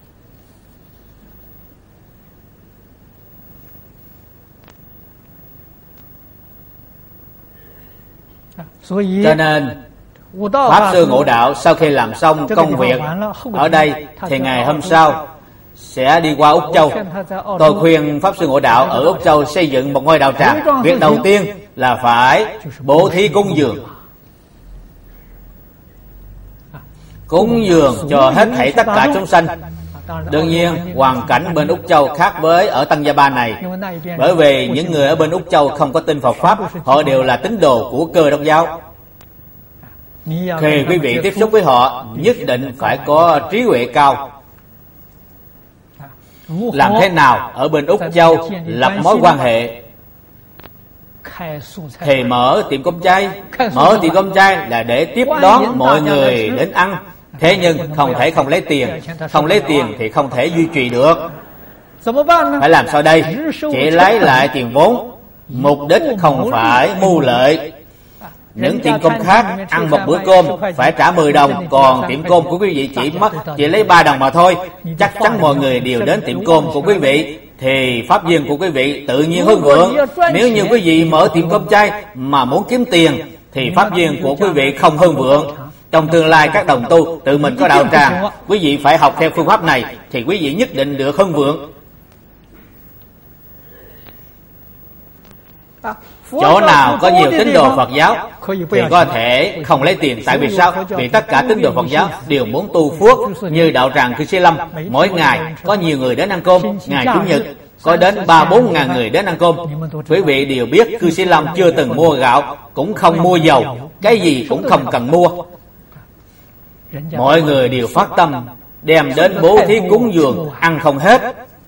S1: Cho nên Pháp Sư Ngộ Đạo sau khi làm xong công việc ở đây thì ngày hôm sau sẽ đi qua Úc Châu. Tôi khuyên Pháp Sư Ngộ Đạo ở Úc Châu xây dựng một ngôi đạo tràng. Việc đầu tiên là phải bố thí cúng dường. Cúng dường cho hết thảy tất cả chúng sanh. Đương nhiên hoàn cảnh bên Úc Châu khác với ở Tăng Gia Ba này, bởi vì những người ở bên Úc Châu không có tin Phật Pháp, họ đều là tín đồ của Cơ Đốc giáo. Khi quý vị tiếp xúc với họ, nhất định phải có trí huệ cao. Làm thế nào ở bên Úc Châu lập mối quan hệ? Thì mở tiệm cơm chay. Mở tiệm cơm chay là để tiếp đón mọi người đến ăn. Thế nhưng không thể không lấy tiền. Không lấy tiền thì không thể duy trì được. Phải làm sao đây? Chỉ lấy lại tiền vốn. Mục đích không phải mưu lợi. Những tiệm cơm khác ăn một bữa cơm phải trả mười đồng, còn tiệm cơm của quý vị chỉ mất chỉ lấy ba đồng mà thôi. Chắc chắn mọi người đều đến tiệm cơm của quý vị, thì pháp duyên của quý vị tự nhiên hưng vượng. Nếu như quý vị mở tiệm cơm chay mà muốn kiếm tiền thì pháp duyên của quý vị không hưng vượng. Trong tương lai các đồng tu tự mình có đạo tràng, quý vị phải học theo phương pháp này thì quý vị nhất định được hưng vượng. Chỗ nào có nhiều tín đồ Phật giáo thì có thể không lấy tiền. Tại vì sao? Vì tất cả tín đồ Phật giáo đều muốn tu phước. Như đạo tràng Cư Sĩ Lâm, mỗi ngày có nhiều người đến ăn cơm. Ngày Chủ nhật có đến ba bốn ngàn người đến ăn cơm. Quý vị đều biết Cư Sĩ Lâm chưa từng mua gạo, cũng không mua dầu, cái gì cũng không cần mua. Mọi người đều phát tâm đem đến bố thí cúng dường, ăn không hết.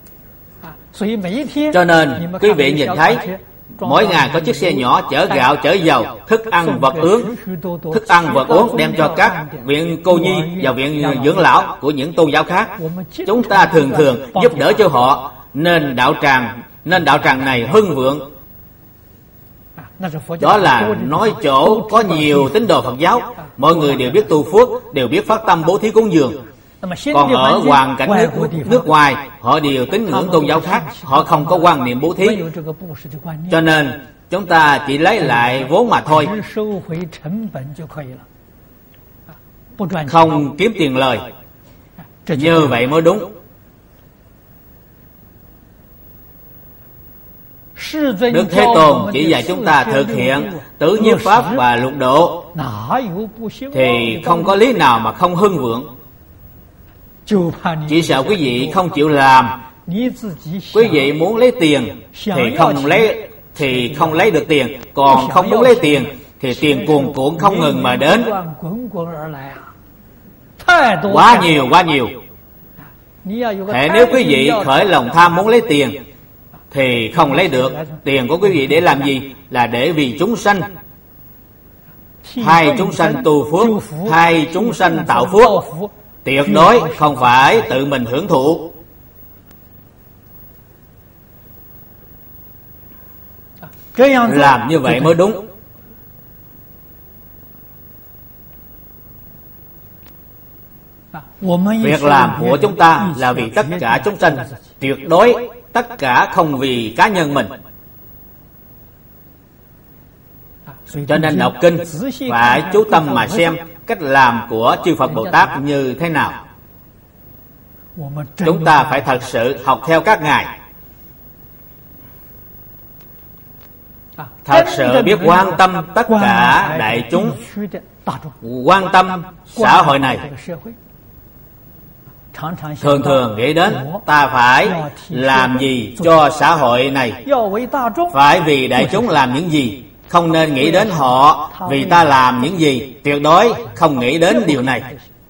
S1: Cho nên quý vị nhìn thấy mỗi ngày có chiếc xe nhỏ chở gạo, chở dầu, thức ăn vật uống, thức ăn vật uống đem cho các viện cô nhi và viện dưỡng lão của những tôn giáo khác. Chúng ta thường thường giúp đỡ cho họ, nên đạo tràng nên đạo tràng này hưng vượng. Đó là nói chỗ có nhiều tín đồ Phật giáo, mọi người đều biết tu phước, đều biết phát tâm bố thí cúng dường. Còn ở hoàn cảnh nước, nước ngoài, họ đều tín ngưỡng tôn giáo khác, họ không có quan niệm bố thí. Cho nên chúng ta chỉ lấy lại vốn mà thôi, không kiếm tiền lời. Như vậy mới đúng. Đức Thế Tôn chỉ dạy chúng ta thực hiện tứ nhiếp pháp và lục độ, thì không có lý nào mà không hưng vượng. Chỉ sợ quý vị không chịu làm. Quý vị muốn lấy tiền thì không lấy thì không lấy được tiền, còn không muốn lấy tiền thì tiền cuồn cuộn không ngừng mà đến. Quá nhiều, quá nhiều. Thế nếu quý vị khởi lòng tham muốn lấy tiền thì không lấy được. Tiền của quý vị để làm gì? Là để vì chúng sanh, hai chúng sanh tu phước, hai chúng sanh tạo phước. Tuyệt đối không phải tự mình hưởng thụ. Làm như vậy mới đúng. Việc làm của chúng ta là vì tất cả chúng sanh, tuyệt đối tất cả không vì cá nhân mình. Cho nên đọc kinh phải chú tâm mà xem cách làm của chư Phật Bồ Tát như thế nào. Chúng ta phải thật sự học theo các ngài, thật sự biết quan tâm tất cả đại chúng, quan tâm xã hội này. Thường thường nghĩ đến ta phải làm gì cho xã hội này, phải vì đại chúng làm những gì. Không nên nghĩ đến họ vì ta làm những gì, tuyệt đối không nghĩ đến điều này.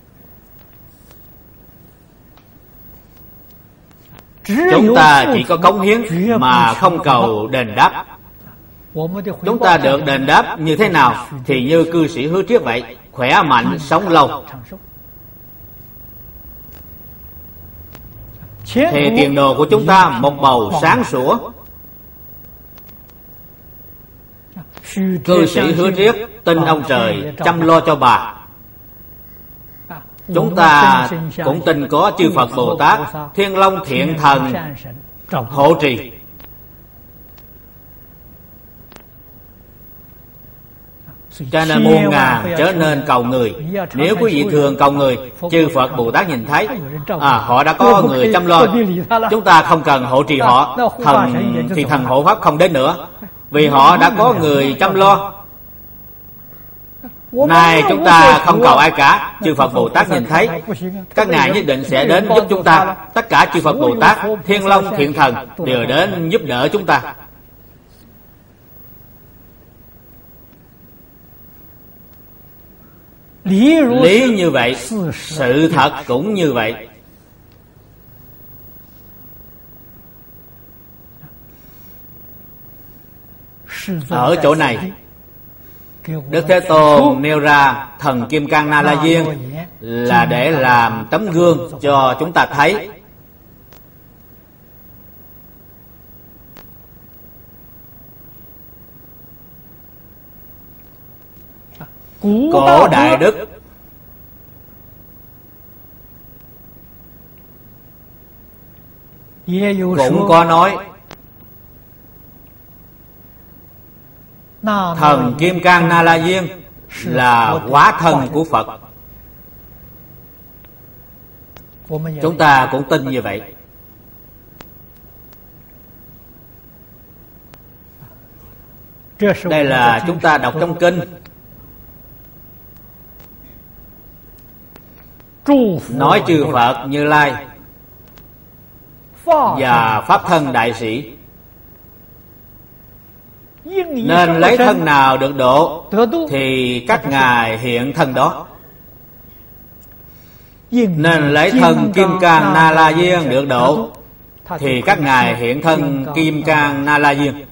S1: Chúng ta chỉ có cống hiến mà không cầu đền đáp. Chúng ta được đền đáp như thế nào? Thì như cư sĩ Hứa Triết vậy, khỏe mạnh, sống lâu. Thì tiền đồ của chúng ta một màu sáng sủa. Cư sĩ Hứa Triết tin ông trời chăm lo cho bà. Chúng ta cũng tin có chư Phật Bồ Tát, Thiên Long Thiện Thần hộ trì. Cho nên muôn ngàn chớ nên cầu người. Nếu quý vị thường cầu người, chư Phật Bồ Tát nhìn thấy à, họ đã có người chăm lo, chúng ta không cần hộ trì họ, thần thì thần hộ pháp không đến nữa, vì họ đã có người chăm lo. Này chúng ta không cầu ai cả, chư Phật Bồ Tát nhìn thấy, các ngài nhất định sẽ đến giúp chúng ta. Tất cả chư Phật Bồ Tát, Thiên Long Thiện Thần đều đến giúp đỡ chúng ta. Lý như vậy, sự thật cũng như vậy. Ở chỗ này, Đức Thế Tôn nêu ra thần Kim Cang Na La Diên là để làm tấm gương cho chúng ta thấy. Cổ Đại Đức cũng có nói thần Kim Cang Na La Diên là hóa thân của Phật. Chúng ta cũng tin như vậy. Đây là chúng ta đọc trong kinh, nói chư Phật Như Lai và Pháp thân đại sĩ nên lấy thân nào được độ thì các ngài hiện thân đó. Nên lấy thân Kim Cang Na La Diên được độ thì các ngài hiện thân Kim Cang Na La Diên.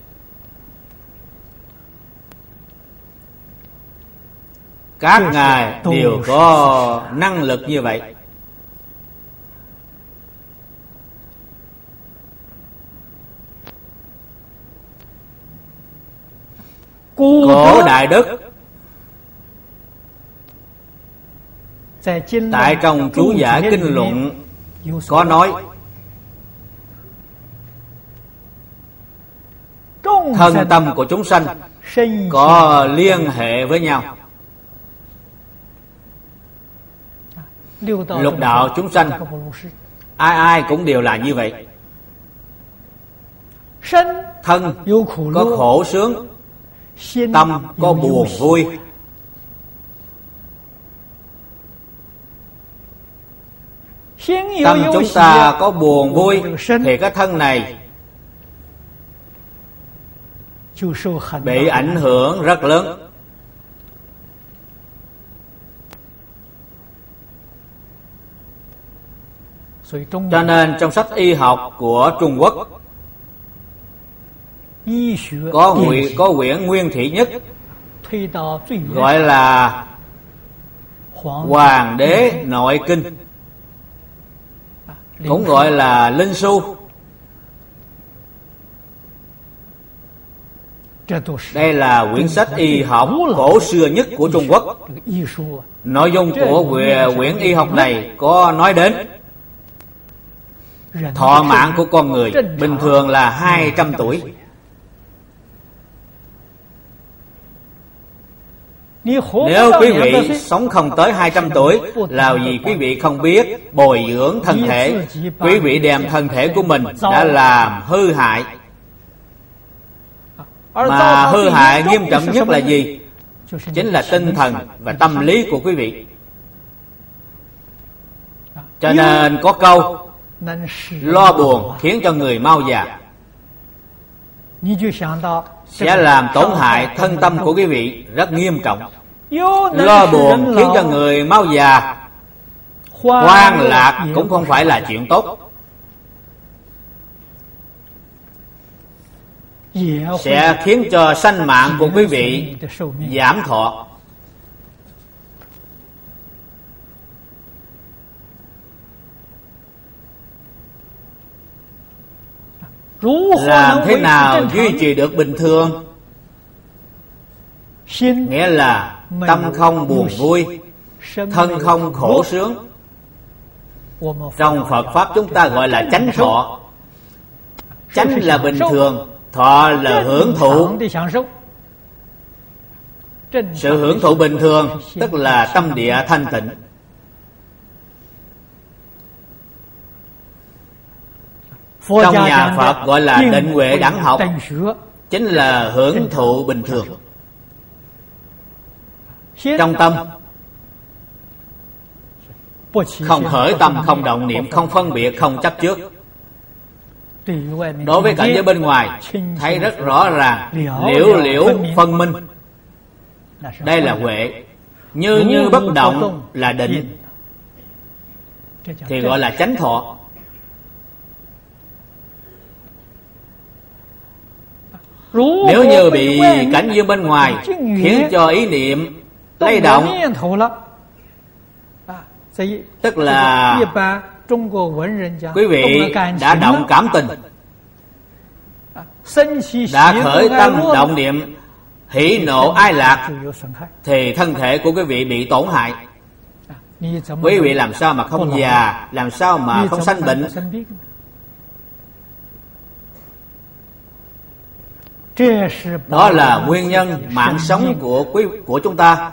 S1: Các ngài đều có năng lực như vậy. Cổ Đại Đức tại trong chú giải kinh luận có nói thân tâm của chúng sanh có liên hệ với nhau. Lục đạo chúng sanh ai ai cũng đều là như vậy. Thân có khổ sướng, tâm có buồn vui. Tâm chúng ta có buồn vui thì cái thân này bị ảnh hưởng rất lớn. Cho nên trong sách y học của Trung Quốc có quyển, có quyển nguyên thủy nhất gọi là Hoàng Đế Nội Kinh, cũng gọi là Linh Su. Đây là quyển sách y học cổ xưa nhất của Trung Quốc. Nội dung của quyển y học này có nói đến thọ mạng của con người bình thường là hai trăm tuổi. Nếu quý vị sống không tới hai trăm tuổi là vì quý vị không biết bồi dưỡng thân thể. Quý vị đem thân thể của mình đã làm hư hại. Mà hư hại nghiêm trọng nhất là gì? Chính là tinh thần và tâm lý của quý vị. Cho nên có câu lo buồn khiến cho người mau già, sẽ làm tổn hại thân tâm của quý vị rất nghiêm trọng. Lo buồn khiến cho người mau già, hoang lạc cũng không phải là chuyện tốt, sẽ khiến cho sanh mạng của quý vị giảm thọ. Làm thế nào duy trì được bình thường? Nghĩa là tâm không buồn vui, thân không khổ sướng. Trong Phật Pháp chúng ta gọi là chánh thọ. Chánh là bình thường, thọ là hưởng thụ. Sự hưởng thụ bình thường tức là tâm địa thanh tịnh. Trong nhà Phật gọi là định huệ đẳng học, chính là hưởng thụ bình thường. Trong tâm không khởi tâm, không động niệm, không phân biệt, không chấp trước. Đối với cảnh giới bên ngoài thấy rất rõ ràng, liễu liễu phân minh. Đây là huệ. Như như bất động là định, thì gọi là chánh thọ. Nếu như bị cảnh giới bên ngoài khiến cho ý niệm lay động, tức là quý vị đã động cảm tình, đã khởi tâm động niệm hỉ nộ ai lạc thì thân thể của quý vị bị tổn hại. Quý vị làm sao mà không già, làm sao mà không sanh bệnh? Đó là nguyên nhân mạng sống của quý của chúng ta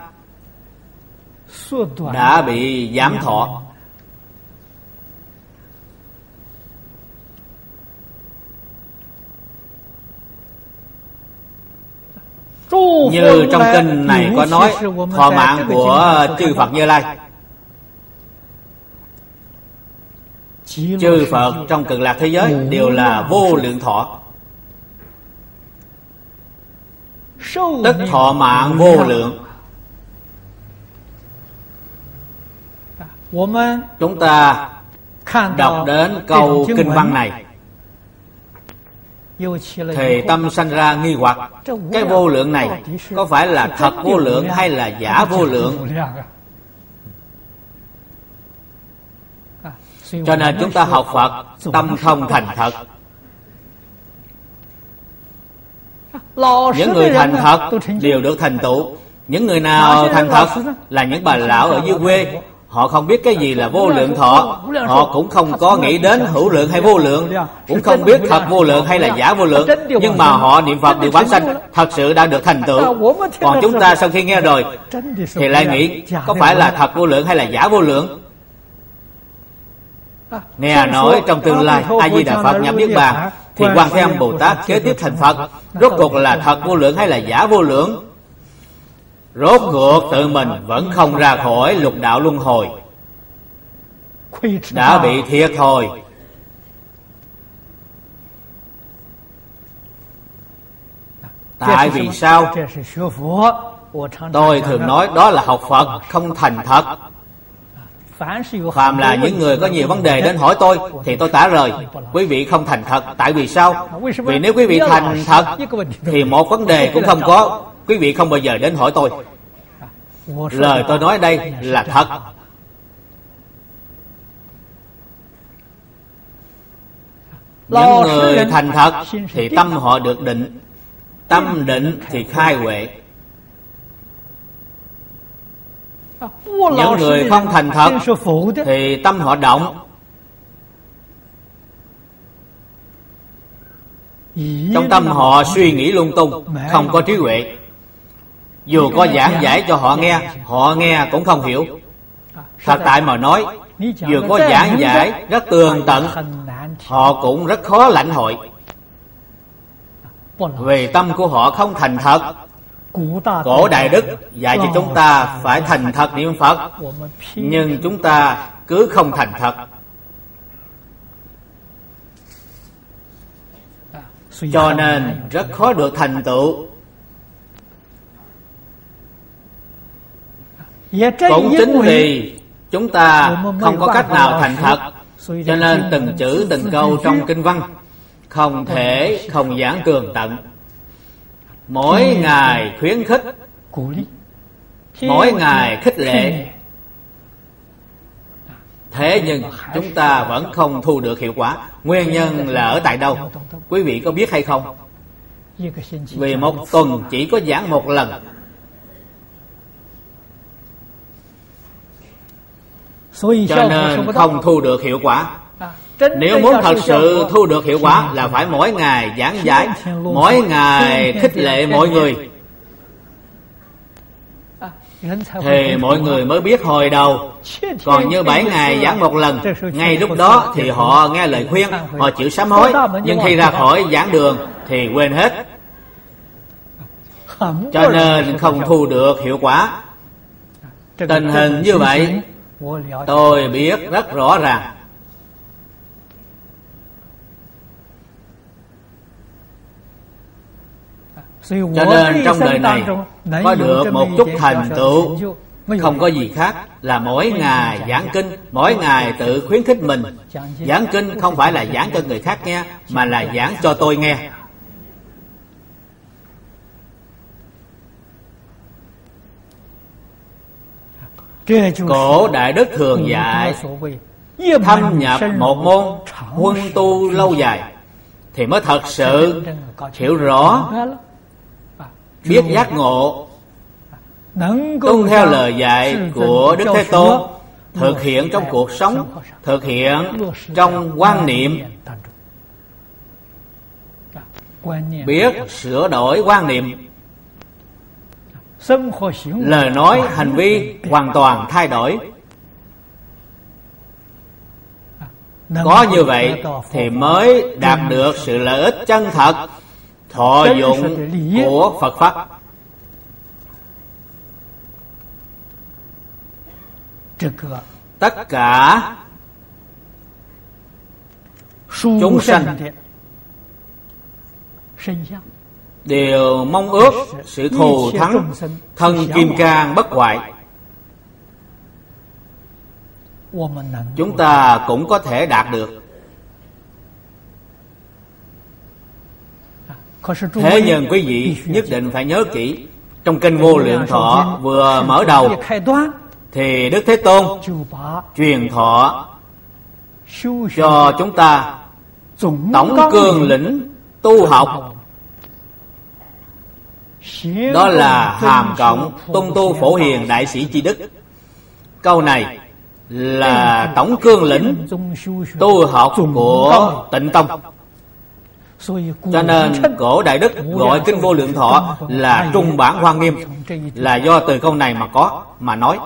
S1: đã bị giảm thọ. Như trong kinh này có nói, thọ mạng của chư Phật Như Lai, chư Phật trong Cực Lạc thế giới đều là vô lượng thọ, tức thọ mạng vô lượng. Chúng ta đọc đến câu kinh văn này thì tâm sanh ra nghi hoặc, cái vô lượng này có phải là thật vô lượng hay là giả vô lượng? Cho nên chúng ta học Phật tâm không thành thật. Những người thành thật đều được thành tựu. Những người nào thành thật là những bà lão ở dưới quê, họ không biết cái gì là vô lượng thọ, họ cũng không có nghĩ đến hữu lượng hay vô lượng, cũng không biết thật vô lượng hay là giả vô lượng, nhưng mà họ niệm Phật đều vãng sanh, thật sự đã được thành tựu. Còn chúng ta sau khi nghe rồi thì lại nghĩ có phải là thật vô lượng hay là giả vô lượng? Nghe nói trong tương lai A Di Đà Phật nhập Niết Bàn thì Quan Thế Âm Bồ Tát kế tiếp thành Phật, rốt cuộc là thật vô lượng hay là giả vô lượng? Rốt cuộc tự mình vẫn không ra khỏi lục đạo luân hồi, đã bị thiệt thòi. Tại vì sao? Tôi thường nói đó là học Phật không thành thật. Phàm là những người có nhiều vấn đề đến hỏi tôi thì tôi trả lời quý vị không thành thật. Tại vì sao? Vì nếu quý vị thành thật thì một vấn đề cũng không có, quý vị không bao giờ đến hỏi tôi. Lời tôi nói đây là thật. Những người thành thật thì tâm họ được định, tâm định thì khai huệ. Những người không thành thật thì tâm họ động. Trong tâm họ suy nghĩ lung tung, không có trí huệ. Dù có giảng giải cho họ nghe, họ nghe cũng không hiểu. Thật tại mà nói, dù có giảng giải rất tường tận, họ cũng rất khó lãnh hội. Vì tâm của họ không thành thật. Cổ Đại Đức dạy cho chúng ta phải thành thật niệm Phật, nhưng chúng ta cứ không thành thật. Cho nên rất khó được thành tựu. Cũng chính vì chúng ta không có cách nào thành thật, cho nên từng chữ từng câu trong kinh văn không thể không giảng tường tận. Mỗi ngày khuyến khích, mỗi ngày khích lệ, thế nhưng chúng ta vẫn không thu được hiệu quả. Nguyên nhân là ở tại đâu? Quý vị có biết hay không? Vì một tuần chỉ có giảng một lần, cho nên không thu được hiệu quả. Nếu muốn thật sự thu được hiệu quả là phải mỗi ngày giảng giải, mỗi ngày khích lệ mọi người, thì mọi người mới biết hồi đầu. Còn như bảy ngày giảng một lần, ngay lúc đó thì họ nghe lời khuyên, họ chịu sám hối, nhưng khi ra khỏi giảng đường thì quên hết. Cho nên không thu được hiệu quả. Tình hình như vậy tôi biết rất rõ ràng. Cho nên trong đời này có được một chút thành tựu không có gì khác là mỗi ngày giảng kinh, mỗi ngày tự khuyến khích mình. Giảng kinh không phải là giảng cho người khác nghe, mà là giảng cho tôi nghe. Cổ Đại Đức thường dạy thâm nhập một môn, huân tu lâu dài thì mới thật sự hiểu rõ. biết giác ngộ, tuân theo lời dạy của Đức Thế Tôn, thực hiện trong cuộc sống, thực hiện trong quan niệm, biết sửa đổi quan niệm, lời nói hành vi hoàn toàn thay đổi. Có như vậy thì mới đạt được sự lợi ích chân thật, thọ dụng của Phật Pháp. Tất cả chúng sanh đều mong ước sự thù thắng thân kim cang bất hoại. Chúng ta cũng có thể đạt được. Thế nhưng quý vị nhất định phải nhớ kỹ, trong kinh Vô Lượng Thọ vừa mở đầu thì Đức Thế Tôn truyền thọ cho chúng ta tổng cương lĩnh tu học, đó là hàm cộng tuân tu Phổ Hiền Đại Sĩ Chi Đức. Câu này là tổng cương lĩnh tu học của Tịnh Tông. Cho nên cổ Đại Đức gọi kinh Vô Lượng Thọ là trung bản Hoa Nghiêm, là do từ câu này mà có mà nói.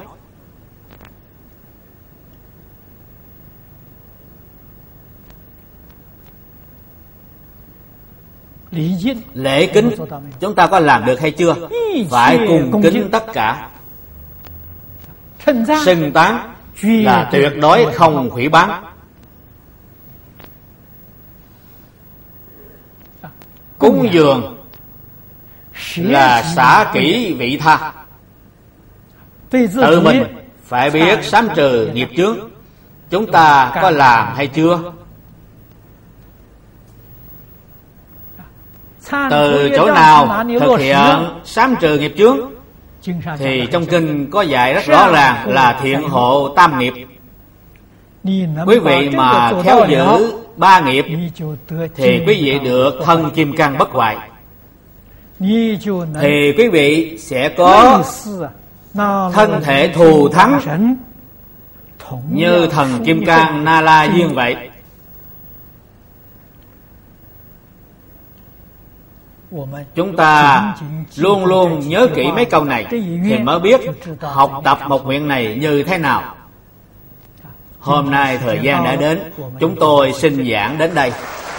S1: Lễ kính chúng ta có làm được hay chưa? Phải cùng kính tất cả. Xưng tán là tuyệt đối không hủy bán. Cúng dường là xả kỹ vị tha. Tự mình phải biết sám trừ nghiệp chướng. Chúng ta có làm hay chưa? Từ chỗ nào thực hiện sám trừ nghiệp chướng? Thì trong kinh có dạy rất rõ ràng là thiện hộ tam nghiệp. Quý vị mà khéo giữ ba nghiệp thì quý vị được thân kim cang bất hoại, thì quý vị sẽ có thân thể thù thắng như thần kim cang Na La Diên vậy. Chúng ta luôn luôn nhớ kỹ mấy câu này thì mới biết học tập một nguyện này như thế nào. Hôm nay thời gian đã đến, chúng tôi xin giảng đến đây.